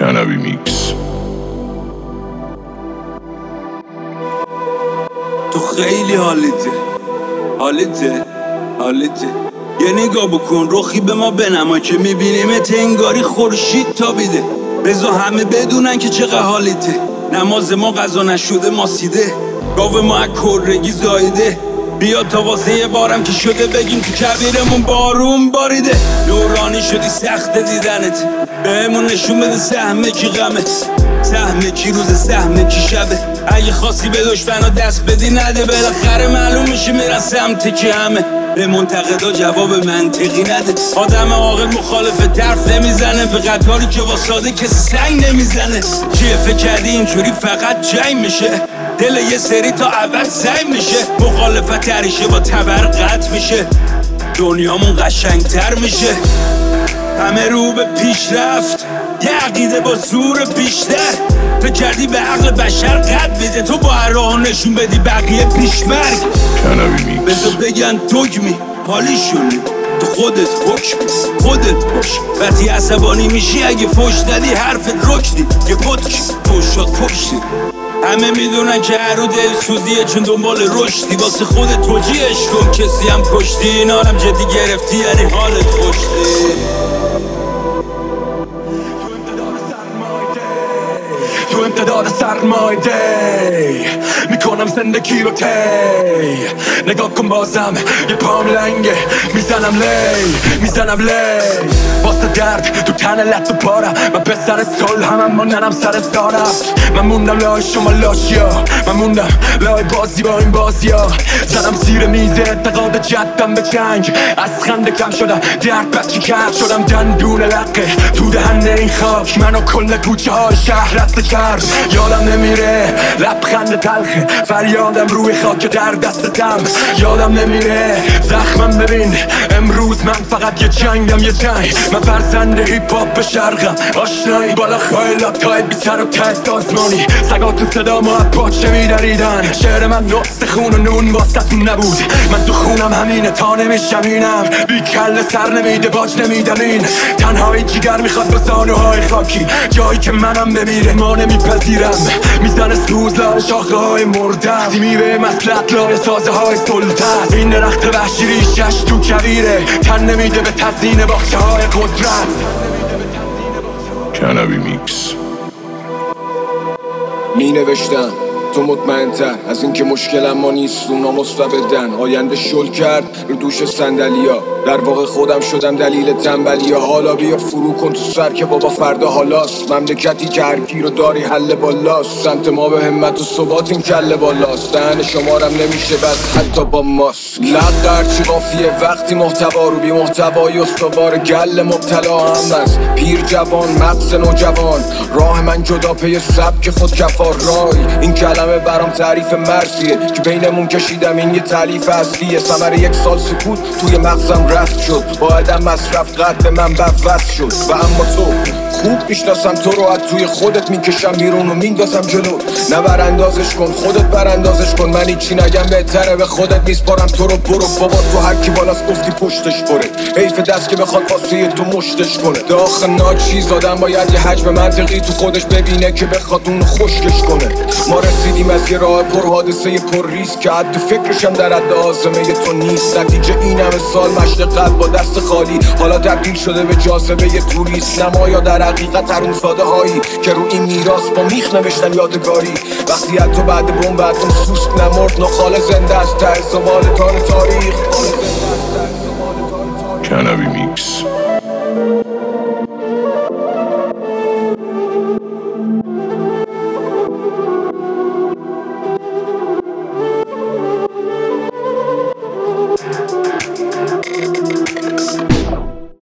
Cannabis Mix. تو خیلی حالته یه نگاه بکن رخی به ما بنما که میبینیمت انگاری خورشید تابیده. بذار همه بدونن که چقدر حالته. نماز ما قضا نشده ماسیده، گاو ما از کرگی زایده. بیا تا واسه یه بارم که شده بگیم تو کبیرمون بارون باریده. دورانی شدی سخت دیدنت، بهمون نشون بده سهم کی غمه، سهم کی روز، سهم کی شبه. اگه خواستی به دشمنا دست بدی نده، بالاخره معلوم میشه میرن سمت کی همه. به منتقدا جواب منطقی نده، آدم عاقل مخالف طرف نمیزنه. به قطاری که واساده کسی سنگ نمیزنه. چیه فکر کردی اینجوری فقط جنگ میشه؟ دل یه سری تا ابد سعی میشه. مخالفت تریشه با تبر قطع میشه، دنیامون قشنگتر میشه. همه رو به پیشرفت، یه عقیده با زور بیشتر. تو کردی به عقل بشر قد بده، تو با هر راه نشون بدی بقیه پیشمرگ. Cannabis Mix. بذار بگن دگمی حالیشونی، تو خودت باش. وقتی عصبانی میشی اگه فوش ندی حرفت رکدی، یه پتک فوشات فوشتی. همه میدونن که هر رو دلسوزیه چون دنبال رشدی. واسه خودت توجیهش کن، کسی هم کشتی. اینا هم جدی گرفتی یعنی حالت خوشتی. تو امتداد سرمایده میکنم زندگی رو تی. نگاه کن بازم یه پام لنگه، میزنم لی واسه درد تو تن لط و پارم. من پسر صلح همم ماندنم سر سارم. من موندم لای شما لاشیا، من موندم لای بازی با این بازیا. زدم زیر میز اعتقاد جدم به جنگ، از خنده کم شدم درد بچی کرد. شدم دندون لقه تو دهنه این خاک، منو کل کوچه های شهر رسته کرد. یادم نمیره لبخند تلخه فریادم روی خاک در دستم. یادم نمیره زخمم ببین امروز من فقط یه جنگم، یه جنگ. من فرزند هیپ هاپ شرقم، آشنایی بالا خیلات تای بی سر و ته سازمانی. سگا تو صدا ما از پاچه میدریدن، شعر من نقص خون و نون واسطتون نبود. من تو خونم همینه تا نمیشمینم، بی کل سر نمیده باج نمیدم. این تنهایی جیگر میخواد با زانوهای خاکی، جایی که منم بمیره ما نمیپذیرم. میزنه سوز لای شاخه های مردم، میوه مسلط لای سازه های سلطت. این درخت وحشی ریشش تو کویره، تن نمیده به تزیین باخچه های قدرت. Cannabis Mix. می نوشتم تو مطمئن‌تر از اینکه مشکلم ما نیست اونا مستبدن. آینده شل کرد رو دوش صندلیا، در واقع خودم شدم دلیل تنبلیا. حالا بیا فرو کن تو سر که بابا فردا حالاست. مملکتی که هر کی رو داری حل بالاست. سمت ما به همت و ثبات این کله بالاست. دهن شمارم نمیشه بس حتی با ماست. لق هرچی قافیه وقتی محتوا رو بی محتوای استوار گل مبتلا هم است. پیر جوان مغز نوجوان، راه من جدا پی سبک خود کفار رای. این کلمه برام تعریف مرسیه که بینمون کشیدم، این یه تالیف اصلیه. ثمره یک سال سکوت توی مغزم رفت شد، با عدم مصرف قد من بفت شد. و اما تو خوب میشناسم تو رو، از توی خودت میکشم بیرون و میندازم جلو. نه براندازش کن خودت براندازش کن، من هیچی نگم بهتره به خودت میسپارم تو رو. برو بابا تو هر کی بالاست گفتی پشتش بره، حیف دست که بخواد واسه تو مشتش کنه. داخل ناچیز آدم باید یه حجم منطقی تو خودش ببینه که بخواد اونو خشکش کنه. ما رسیدیم از یه راه پر حادثه پر ریسک که حد فکرشم در حد آزمه تو نیست. نتیجه این همه سال مشت قلب با دست خالی، حالا تبدیل شده به جاذبه توریست. نمایا در حقیقت هرون ساده هایی که رو این میراث با میخ نوشتن یادگاری. وقتی حتی بعد بمب اتم سوسک نمرد نخاله زنده است ته زبال تاریخ. Cannabis Mix.